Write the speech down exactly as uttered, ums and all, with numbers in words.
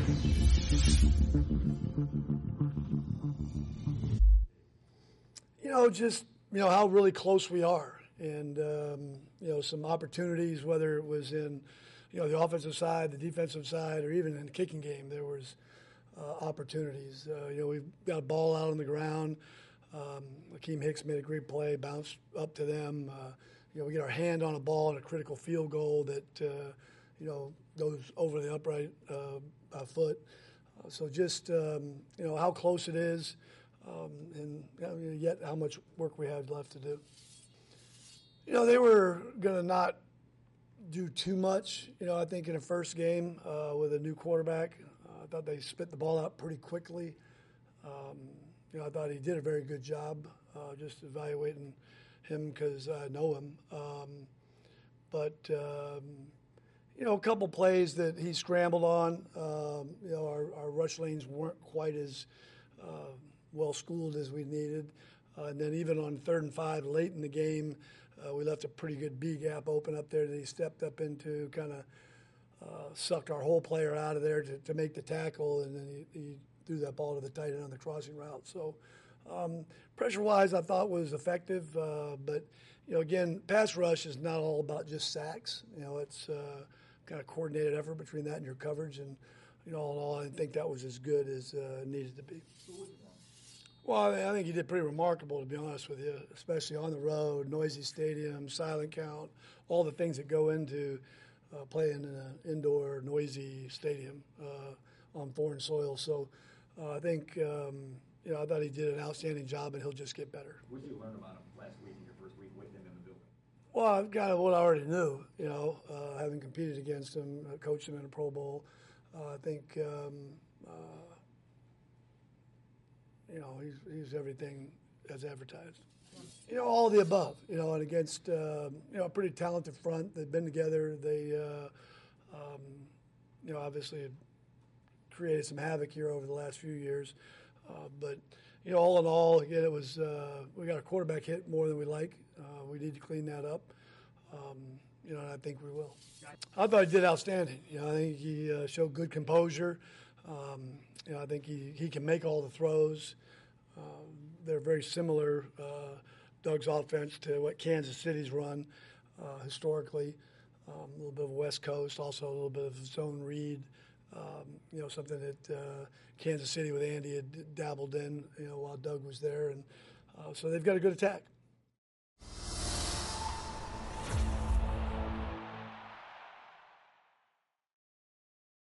You know, just, you know, how really close we are. And, um, you know, some opportunities, whether it was in, you know, the offensive side, the defensive side, or even in the kicking game, there was uh, opportunities. Uh, you know, we've got a ball out on the ground. Um, Akeem Hicks made a great play, bounced up to them. Uh, you know, we get our hand on a ball in a critical field goal that, uh, you know, goes over the upright uh, uh, foot. Uh, so just, um, you know, how close it is. Um, and you know, yet how much work we had left to do. You know, they were going to not do too much. You know, I think in the first game uh, with a new quarterback, uh, I thought they spit the ball out pretty quickly. Um, you know, I thought he did a very good job uh, just evaluating him because I know him. Um, but, um, you know, a couple plays that he scrambled on, um, you know, our, our rush lanes weren't quite as uh, well schooled as we needed. Uh, and then even on third and five late in the game, uh, we left a pretty good B gap open up there that he stepped up into, kind of uh, sucked our whole player out of there to, to make the tackle, and then he, he threw that ball to the tight end on the crossing route. So um, pressure-wise, I thought was effective. Uh, but, you know, again, pass rush is not all about just sacks. You know, it's uh, kind of coordinated effort between that and your coverage. And, you know, all in all, I didn't think that was as good as uh, needed to be. Well, I think he did pretty remarkable, to be honest with you, especially on the road, noisy stadium, silent count, all the things that go into uh, playing in an indoor, noisy stadium uh, on foreign soil. So uh, I think, um, you know, I thought he did an outstanding job, and he'll just get better. What did you learn about him last week in your first week with him in the building? Well, kind of what I already knew, you know, uh, having competed against him, uh, coached him in a Pro Bowl. Uh, I think, um, uh, you know, he's, he's everything as advertised. You know, all of the above, you know, and against, uh, you know, a pretty talented front. They've been together. They, uh, um, you know, obviously have created some havoc here over the last few years. Uh, but, you know, all in all, again, it was, uh, we got a quarterback hit more than we like. Uh, we need to clean that up. Um, you know, and I think we will. I thought he did outstanding. You know, I think he uh, showed good composure. Um, you know, I think he, he can make all the throws. Uh, they're very similar, uh, Doug's offense, to what Kansas City's run uh, historically. Um, a little bit of West Coast, also a little bit of zone read. Um, you know, something that uh, Kansas City with Andy had dabbled in, you know, while Doug was there. And uh, so they've got a good attack.